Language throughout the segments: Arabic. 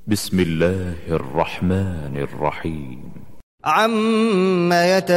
بسم الله الرحمن الرحيم. عم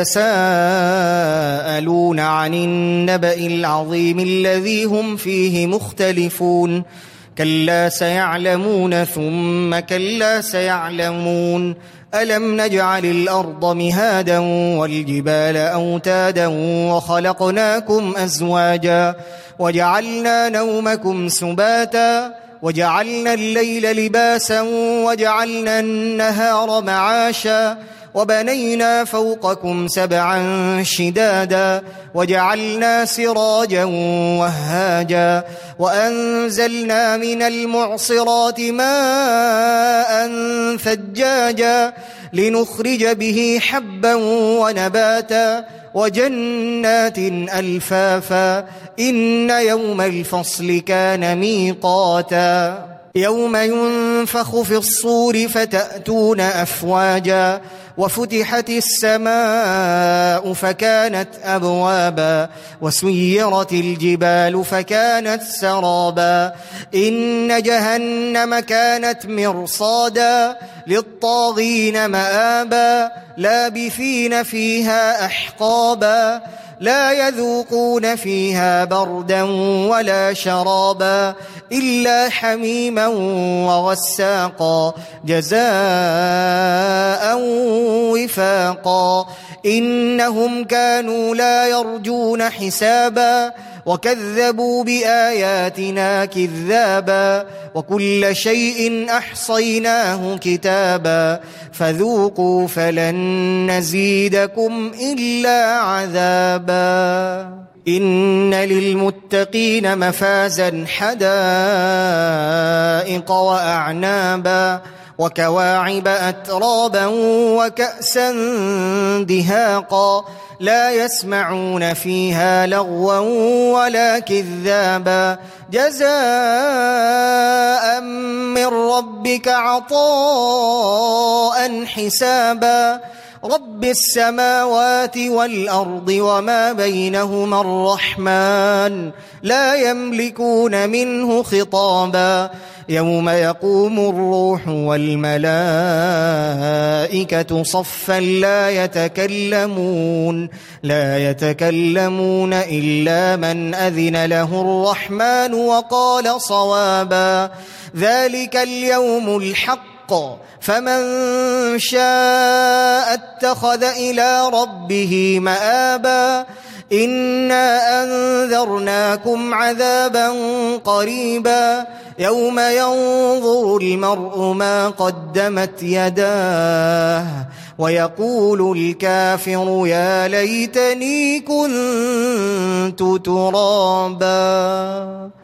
يتساءلون عن النبأ العظيم الذي هم فيه مختلفون كلا سيعلمون ثم كلا سيعلمون ألم نجعل الأرض مهادا والجبال أوتادا وخلقناكم أزواجا وجعلنا نومكم سباتا وجعلنا الليل لباسا وجعلنا النهار معاشا وبنينا فوقكم سبعا شدادا وجعلنا سراجا وهاجا وأنزلنا من المعصرات ماء ثجاجا لنخرج به حبا ونباتا وجنات ألفافا إن يوم الفصل كان ميقاتا يوم ينفخ في الصور فتأتون أفواجا وفتحت السماء فكانت أبوابا وسيرت الجبال فكانت سرابا إن جهنم كانت مرصادا للطاغين مآبا لابثين فيها أحقابا لا يذوقون فيها بردا ولا شرابا إلا حميما وغساقا جزاء وفاقا إنهم كانوا لا يرجون حسابا وكذبوا بآياتنا كذابا وكل شيء أحصيناه كتابا فذوقوا فلن نزيدكم إلا عذابا إن للمتقين مفازا حدائق وأعنابا وكواعب أترابا وكأسا دهاقا لا يسمعون فيها لغوا ولا كذابا جزاء من ربك عطاء حسابا رب السماوات والأرض وما بينهما الرحمن لا يملكون منه خطابا يوم يقوم الروح والملائكة صفا لا يتكلمون إلا من أذن له الرحمن وقال صوابا ذلك اليوم الحق فمن شاء اتخذ إلى ربه مآبا إنا أنذرناكم عذابا قريبا يوم ينظر المرء ما قدمت يداه ويقول الكافر يا ليتني كنت ترابا.